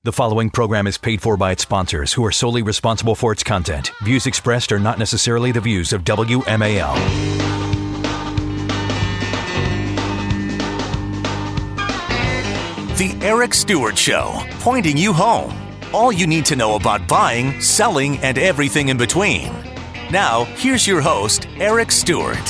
The following program is paid for by its sponsors, who are solely responsible for its content. Views expressed are not necessarily the views of WMAL. The Eric Stewart Show, pointing you home. All you need to know about buying, selling, and everything in between. Now, here's your host, Eric Stewart.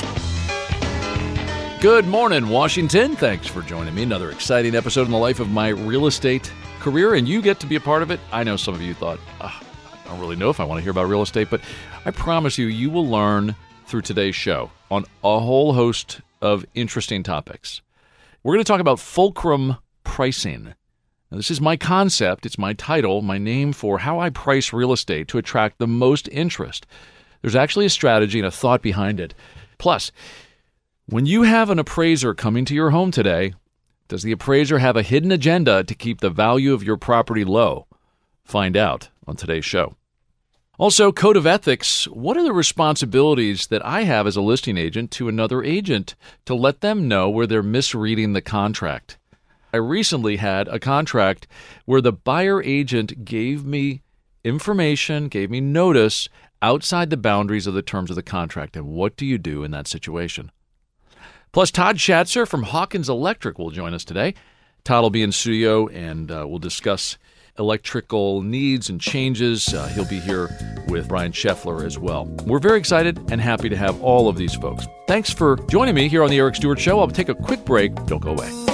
Good morning, Washington. Thanks for joining me. Another exciting episode in the life of my real estate career, and you get to be a part of it. I know some of you thought, I don't really know if I want to hear about real estate, but I promise you will learn through today's show on a whole host of interesting topics. We're going to talk about fulcrum pricing. Now, this is my concept, it's my title, my name for how I price real estate to attract the most interest. There's actually a strategy and a thought behind it. Plus, when you have an appraiser coming to your home today, does the appraiser have a hidden agenda to keep the value of your property low? Find out on today's show. Also, code of ethics. What are the responsibilities that I have as a listing agent to another agent to let them know where they're misreading the contract? I recently had a contract where the buyer agent gave me information, gave me notice outside the boundaries of the terms of the contract. And what do you do in that situation? Plus, Todd Schatzer from Hawkins Electric will join us today. Todd will be in studio, and we'll discuss electrical needs and changes. He'll be here with Brian Scheffler as well. We're very excited and happy to have all of these folks. Thanks for joining me here on The Eric Stewart Show. I'll take a quick break. Don't go away.